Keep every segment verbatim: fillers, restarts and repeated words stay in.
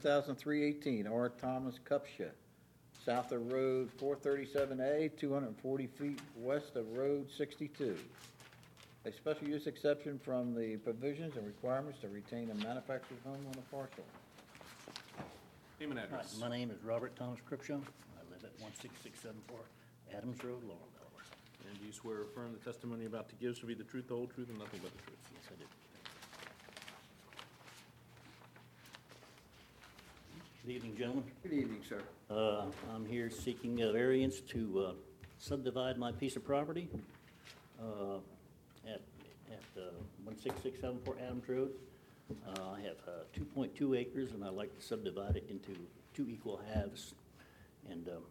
thousand three eighteen, R. Thomas Kupcha, south of Road four thirty-seven A, two hundred forty feet west of Road sixty-two. A special use exception from the provisions and requirements to retain a manufacturer's home on a parcel. Name and Hi, address. my name is Robert Thomas Cripshaw. I live at one six six seven four Adams Road, Laurel, Delaware. And do you swear or affirm the testimony you're about to give shall be the truth, the whole truth, and nothing but the truth? Yes, I do. Good evening, gentlemen. Good evening, sir. Uh, I'm here seeking a variance to uh, subdivide my piece of property uh, at at uh, one six six seven four Adams Road. Uh, I have uh, two point two acres, and I'd like to subdivide it into two equal halves. And um,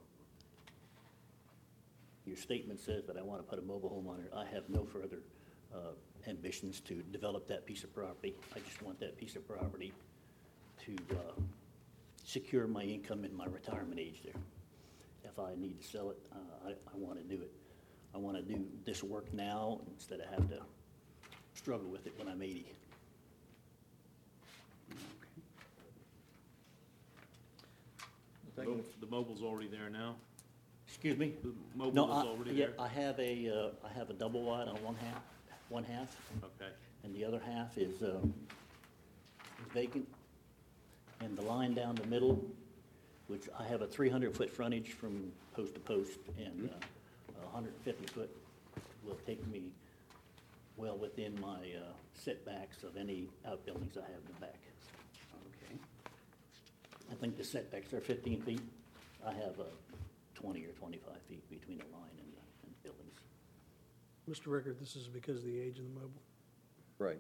your statement says that I want to put a mobile home on it. I have no further uh, ambitions to develop that piece of property. I just want that piece of property to uh, secure my income in my retirement age there. If I need to sell it, uh, I, I want to do it. I want to do this work now instead of have to struggle with it when I'm eighty. The mo- The mobile's already there now? Excuse me? The No, mobile I, is already yeah, there? I have a, uh, I have a double wide on one half, one half, Okay. and the other half is, uh, is vacant. And the line down the middle, which I have a three hundred foot frontage from post to post, and, uh, a hundred and fifty foot will take me well within my, uh, setbacks of any outbuildings I have in the back. Okay. I think the setbacks are fifteen feet. I have, uh, twenty or twenty-five feet between the line and the, and the buildings. Mister Rickard, this is because of the age of the mobile. Right.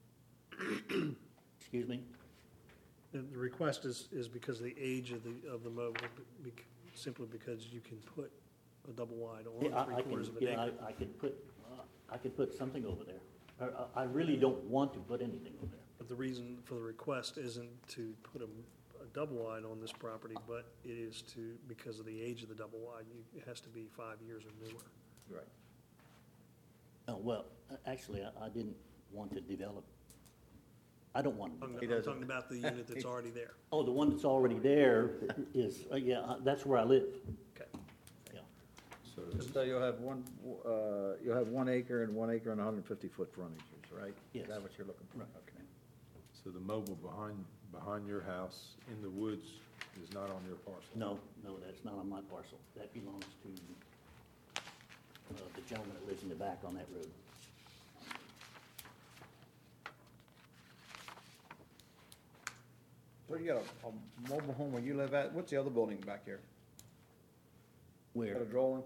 Excuse me? The the request is, is because of the age of the, of the mobile, bec- simply because you can put a double wide Yeah, I- on I three can- quarters of an yeah, acre. I, I could put, uh, I could put something over there. I, I I really don't want to put anything over there. But the reason for the request isn't to put a, a double wide on this property, but it is to, because of the age of the double wide, you, it has to be five years or newer. Right. Oh, well, uh, actually, I, I didn't want to develop. I don't want to. I'm, He I'm doesn't. talking about the unit that's already there. Oh, the one that's already there is, uh, yeah, uh, that's where I live. Okay. Yeah. So, so you'll have one, uh, you'll have one acre and one acre and one hundred fifty foot frontages, right? Yes. Is that what you're looking for? Right. Okay. So the mobile behind, behind your house in the woods is not on your parcel? No, no, that's not on my parcel. That belongs to uh, the gentleman that lives in the back on that road. So you got a, a mobile home where you live at, what's the other building back here? Got a Where? drawing?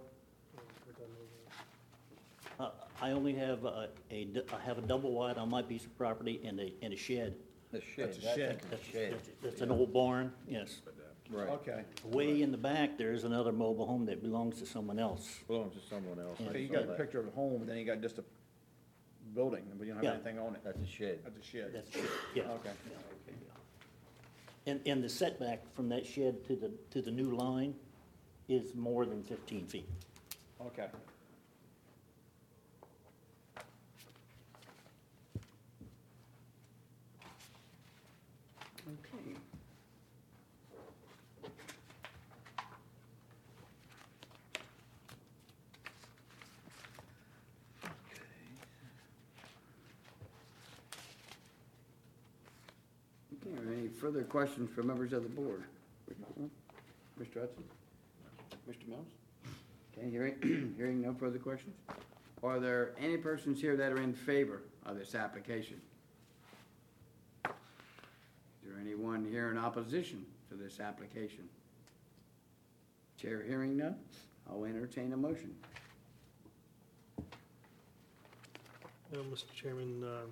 Uh, I only have a, a d- I have a double wide on my piece of property and a, and a shed. The shed. That's a that's shed. a That's, shed. that's- that's an old barn, yes. Right. Okay. Way in the back, there's another mobile home that belongs to someone else. Belongs to someone else. Yeah. I So you saw got a that. picture of the home, then you got just a building, but you don't have Yeah. anything on it. That's a shed. That's a shed. That's, yeah. Okay. Yeah. And, and the setback from that shed to the, to the new line is more than fifteen feet. Okay. Okay. Okay, are there any further questions from members of the board? Mister Hudson? Mister Mills? Okay, hearing, hearing no further questions? Are there any persons here that are in favor of this application? Is there anyone here in opposition to this application? Chair hearing none, I'll entertain a motion. Well, Mister Chairman, um,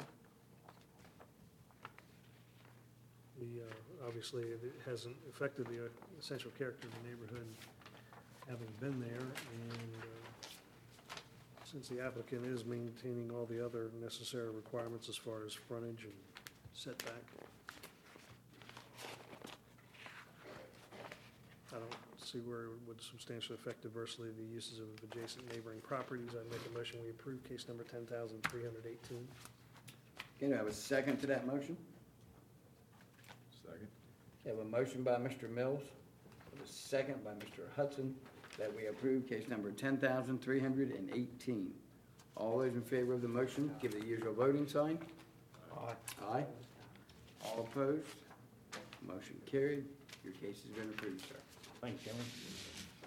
the, uh, obviously, it hasn't affected the essential character of the neighborhood, having been there, and uh, since the applicant is maintaining all the other necessary requirements as far as frontage and setback, I don't see where it would substantially affect adversely the uses of adjacent neighboring properties. I'd make a motion, we approve case number ten thousand three hundred eighteen. Okay, do I have a second to that motion? Second. Have a motion by Mister Mills, with a second by Mister Hudson, that we approve case number ten thousand three hundred and eighteen. All those in favor of the motion, give the usual voting sign. Aye. Aye. All opposed? Motion carried. Your case has been approved, sir. Thanks, gentlemen.